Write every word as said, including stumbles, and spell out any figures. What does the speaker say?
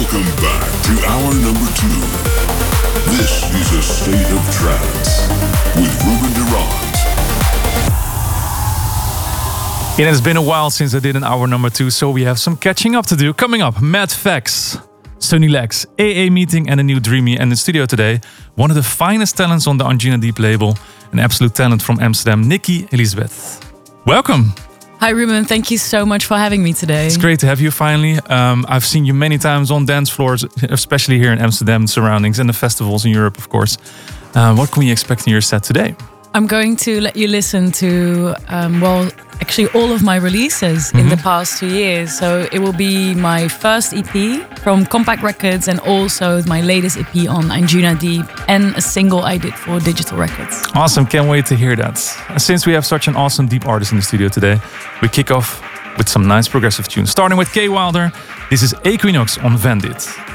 Welcome back to hour number two. This is a state of trance with Ruben de Ronde. It has been a while since I did an hour number two, so we have some catching up to do. Coming up, Matt Fax, Sunny Lex, A A Meeting and a new Dreamy. And in the studio today, one of the finest talents on the Anjuna Deep label, an absolute talent from Amsterdam, Nikki Elizabeth. Welcome. Hi Ruben, thank you so much for having me today. It's great to have you finally. Um, I've seen you many times on dance floors, especially here in Amsterdam and surroundings, and the festivals in Europe, of course. Uh, what can we expect in your set today? I'm going to let you listen to, um, well, actually all of my releases mm-hmm. in the past two years. So it will be my first E P from Compact Records and also my latest E P on Anjuna Deep and a single I did for Digital Records. Awesome, can't wait to hear that. Since we have such an awesome deep artist in the studio today, we kick off with some nice progressive tunes. Starting with Kay Wilder, this is Equinox on Vandit.